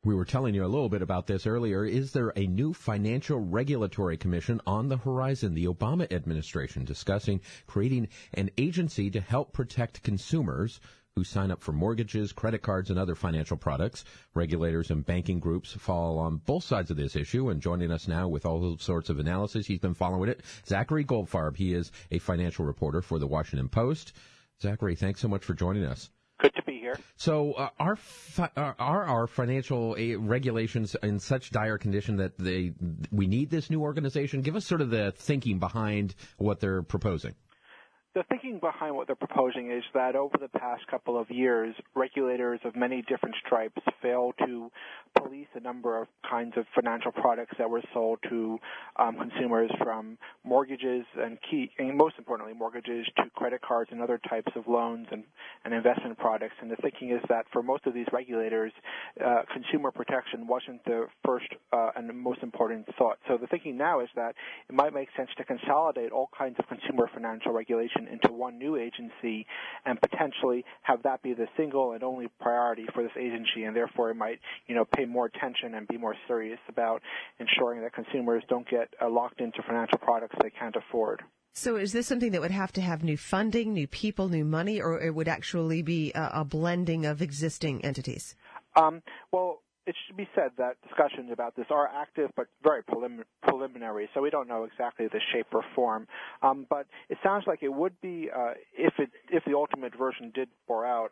We were telling you a little bit about this earlier. Is there a new financial regulatory commission on the horizon? The Obama administration discussing creating an agency to help protect consumers who sign up for mortgages, credit cards, and other financial products. Regulators and banking groups fall on both sides of this issue, and joining us now with all sorts of analysis, he's been following it, Zachary Goldfarb. He is a financial reporter for the Washington Post. Zachary, thanks so much for joining us. Good to be here. So are our financial regulations in such dire condition that we need this new organization? Give us sort of the thinking behind what they're proposing. The thinking behind what they're proposing is that over the past couple of years, regulators of many different stripes failed to police a number of kinds of financial products that were sold to consumers, from mortgages and most importantly, mortgages to credit cards and other types of loans and investment products. And the thinking is that for most of these regulators, consumer protection wasn't the first and the most important thought. So the thinking now is that it might make sense to consolidate all kinds of consumer financial regulation into one new agency and potentially have that be the single and only priority for this agency, and therefore it might, pay more attention and be more serious about ensuring that consumers don't get locked into financial products they can't afford. So is this something that would have to have new funding, new people, new money, or it would actually be a blending of existing entities? Well, it should be said that discussions about this are active but very preliminary, so we don't know exactly the shape or form. But it sounds like it would be, if the ultimate version did bear out,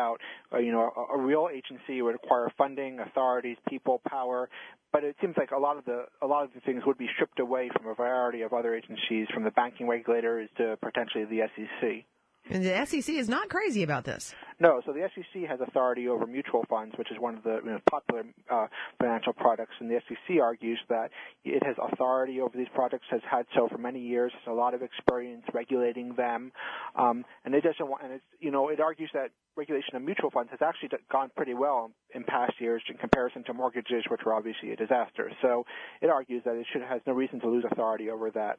a real agency would require funding, authorities, people, power. But it seems like a lot of the things would be stripped away from a variety of other agencies, from the banking regulators to potentially the SEC. And the SEC is not crazy about this. No, so the SEC has authority over mutual funds, which is one of the popular financial products, and the SEC argues that it has authority over these products, has had so for many years, has a lot of experience regulating them, and it doesn't want. And it argues that regulation of mutual funds has actually gone pretty well in past years in comparison to mortgages, which were obviously a disaster. So it argues that it has no reason to lose authority over that.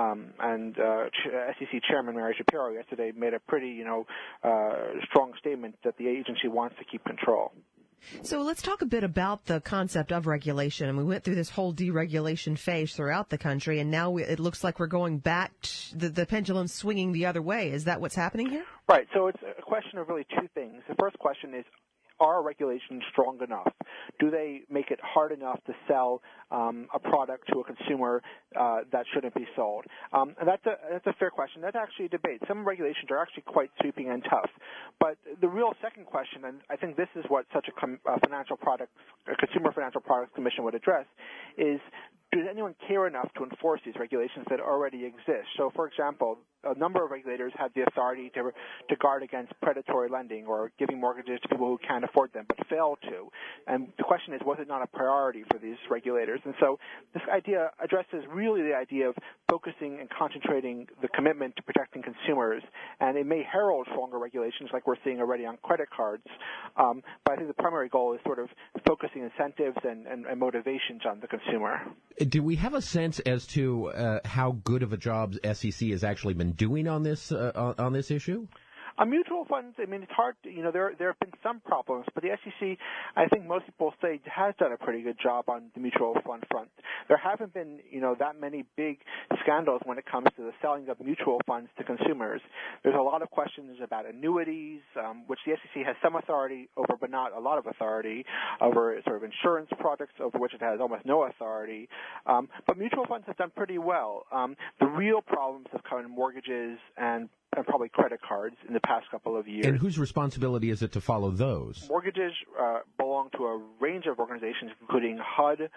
SEC Chairman Mary Shapiro yesterday made a pretty strong statement that the agency wants to keep control. So let's talk a bit about the concept of regulation. And we went through this whole deregulation phase throughout the country, and now it looks like we're going back, the pendulum swinging the other way. Is that what's happening here? Right. So it's a question of really two things. The first question is, are regulations strong enough? Do they make it hard enough to sell a product to a consumer that shouldn't be sold? And that's a fair question. That's actually a debate. Some regulations are actually quite sweeping and tough. But the real second question, and I think this is what such a consumer financial products commission would address, is, does anyone care enough to enforce these regulations that already exist? So, for example, a number of regulators have the authority to guard against predatory lending or giving mortgages to people who can't afford them, but fail to. And the question is, was it not a priority for these regulators? And so this idea addresses really the idea of focusing and concentrating the commitment to protecting consumers. And it may herald stronger regulations like we're seeing already on credit cards. But I think the primary goal is sort of focusing incentives and motivations on the consumer. Do we have a sense as to how good of a job SEC has actually been doing on this issue? On mutual funds, I mean, it's hard to, there have been some problems, but the SEC, I think most people say, has done a pretty good job on the mutual fund front. There haven't been, that many big scandals when it comes to the selling of mutual funds to consumers. There's a lot of questions about annuities, which the SEC has some authority over, but not a lot of authority over sort of insurance products, over which it has almost no authority. But mutual funds have done pretty well. The real problems have come in mortgages and probably credit cards in the past couple of years. And whose responsibility is it to follow those? Mortgages belong to a range of organizations, including HUD,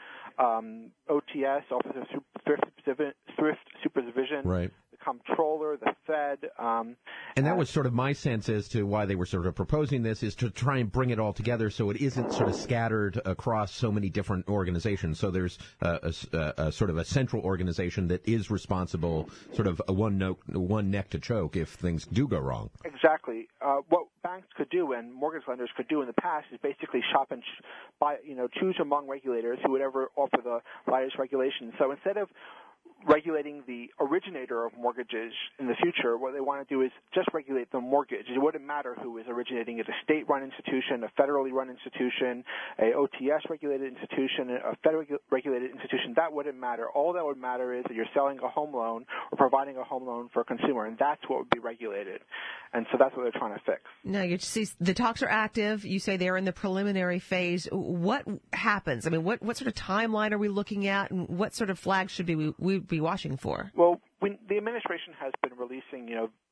OTS, Office of Thrift Supervision, right, the Comptroller, the Fed. And that was sort of my sense as to why they were sort of proposing this, is to try and bring it all together so it isn't sort of scattered across so many different organizations. So there's a sort of a central organization that is responsible, sort of one neck to choke if things do go wrong. Exactly. What banks could do and mortgage lenders could do in the past is basically shop and choose among regulators who would ever offer the lightest regulations. So instead of regulating the originator of mortgages in the future. What they want to do is just regulate the mortgage. It wouldn't matter who is originating it, a state-run institution, a federally run institution, a OTS-regulated institution, a federally regulated institution. That wouldn't matter. All that would matter is that you're selling a home loan or providing a home loan for a consumer, and that's what would be regulated. And so that's what they're trying to fix. Now, you see the talks are active. You say they're in the preliminary phase. What happens? I mean, what sort of timeline are we looking at, and what sort of flags should we be watching for? Well, the administration has been releasing,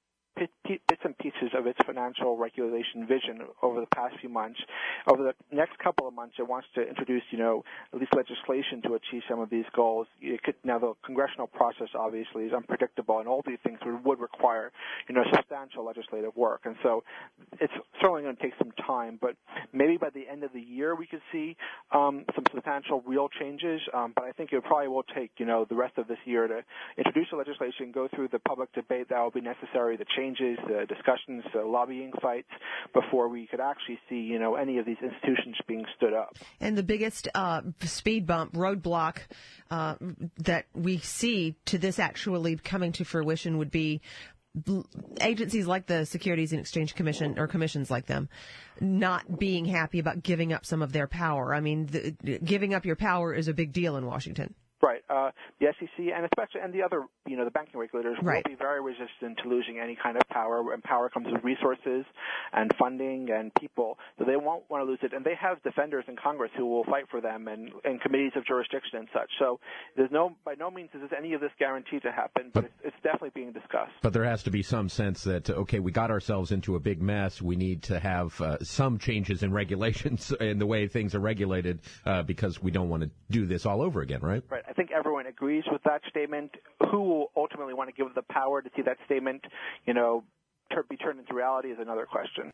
bits and pieces of its financial regulation vision over the past few months. Over the next couple of months, it wants to introduce, at least legislation to achieve some of these goals. Now, the congressional process obviously is unpredictable, and all these things would require, substantial legislative work. And so it's certainly going to take some time, but maybe by the end of the year we could see some substantial real changes. But I think it probably will take, the rest of this year to introduce the legislation, go through the public debate that will be necessary, the changes, the discussions, the lobbying fights, before we could actually see, any of these institutions being stood up. And the biggest speed bump, roadblock that we see to this actually coming to fruition would be agencies like the Securities and Exchange Commission, or commissions like them, not being happy about giving up some of their power. I mean, giving up your power is a big deal in Washington. Right. The SEC and the other, the banking regulators will be very resistant to losing any kind of power, and power comes with resources and funding and people. So they won't want to lose it, and they have defenders in Congress who will fight for them and committees of jurisdiction and such. So by no means is any of this guaranteed to happen, but it's definitely being discussed. But there has to be some sense that, okay, we got ourselves into a big mess. We need to have some changes in regulations in the way things are regulated because we don't want to do this all over again, right? Right. I think everyone agrees with that statement. Who will ultimately want to give the power to see that statement, be turned into reality is another question.